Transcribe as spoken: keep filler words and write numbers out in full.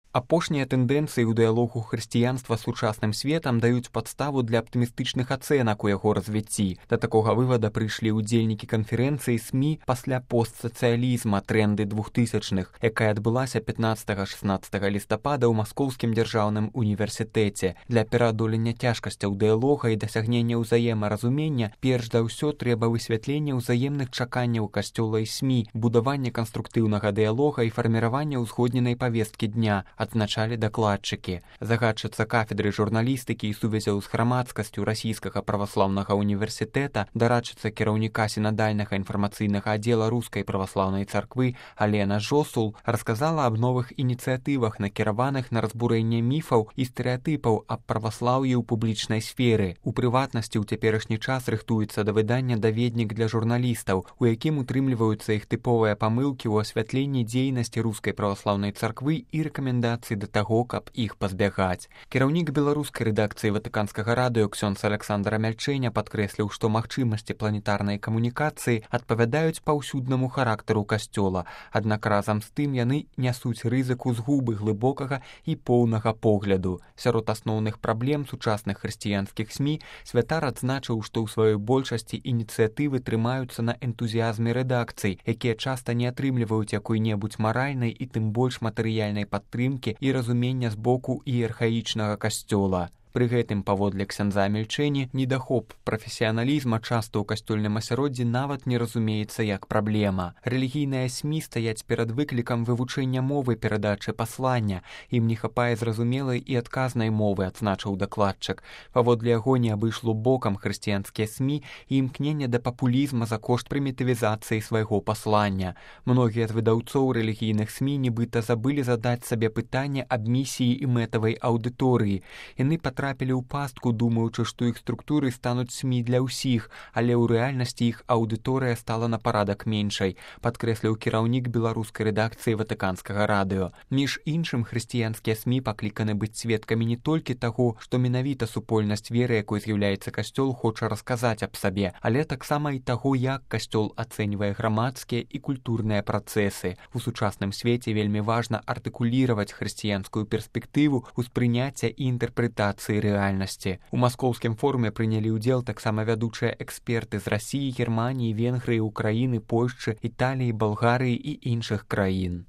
Апошнія тэндэнцыі ў дыялогу хрысціянства з сучасным светам даюць падставу для аптымістычных ацэнак у яго развіцці. Да такога вывада прыйшлі ўдзельнікі канферэнцыі СМІ пасля постсацыялізма тренды двухтысячных, якая адбылася пятнаццатага-шаснаццатага лістапада ў Маскоўскім дзяржаўным універсітэце. Для пераадолення цяжкасцяў дыялога і дасягнення ўзаемаразумення перш за ўсё трэба высвятленне ўзаемных чаканняў касцёла і СМІ, будаванне канструктыўнага дыялога і фарміраванне ўзгодненай павесткі дня, адзначалі дакладчыкі. Загадчыца кафедры журналістыкі і сувязяў з грамадскасцю расійскага праваслаўнага універсітэта, дарадчыца кіраўніка сінадальнага інфармацыйнага аддзела рускай праваслаўнай царквы Алена Жосул расказала аб новых ініцыятывах, накіраваных на разбурэнне міфаў і стэрэатыпаў аб праваслаўі ў публічнай сферы. У прыватнасці ў цяперашні час рыхтуецца да выдання даведнік для журналістаў, у якім утрымліваюцца іх тыповыя памылкі ў асвятленні дзейнасці рускай праваслаўнай царквы і рэкамендацыі да таго, каб іх пазбягаць. Кіраўнік беларускай рэдакцыі Ватыканскага радыё ксёндз Аляксандр Амяльчэня падкрэсліў, што магчымасці планетарнай камунікацыі адпавядаюць паўсюднаму характару касцёла, аднак разам з тым яны нясуць рызыку згубы глыбокага і поўнага погляду. Сярод асноўных праблем сучасных хрысціянскіх СМІ святар адзначыў, што ў сваёй большасці ініцыятывы трымаюцца на энтузіязме рэдакцый, якія часта не атрымліваюць якой-небудзь маральнай і тым больш матэрыяльнай падтрымкі і разумення з боку іерархаічнага касцёла. Пры гэтым, паводле ксяндза Амяльчэні, недахоп прафесіяналізма часта ў касцёльным асяроддзі нават не разумеецца як праблема. Рэлігійныя СМІ стаяць перад выклікам вывучэння мовы перадачы паслання. Ім не хапае зразумелай і адказнай мовы, адзначыў дакладчык. Паводле яго не абышло бокам хрысціянскія СМІ і імкнення да папулізма за кошт прымітывізацыі свайго паслання. Многія з выдаўцоў рэлігійных СМІ нібыта забылі задаць сабе пытанне аб місіі і мэтавай аўдыторыі. Яны трапілі ў пастку, думаючы, што іх структуры стануць СМІ для ўсіх, але ў рэальнасці іх аўдыторыя стала на парадак меншай, падкрэсліў кіраўнік беларускай рэдакцыі Ватыканскага радыё. Між іншым, хрысціянскія СМІ пакліканы быць сведкамі не толькі таго, што менавіта супольнасць веры, якой з'яўляецца касцёл, хоча расказаць аб сабе, але таксама і таго, як касцёл ацэньвае грамадскія і культурныя працэсы. У сучасным свеце вельмі важна артыкуліраваць хрысціянскую перспектыву ўспрыняцця і інтэрпрэтацыі рэальнасці. У маскоўскім форуме прынялі ўдзел таксама вядучыя эксперты з Расіі, Германіі, Венгрыі, Украіны, Польшчы, Італіі, Балгарыі і іншых краін.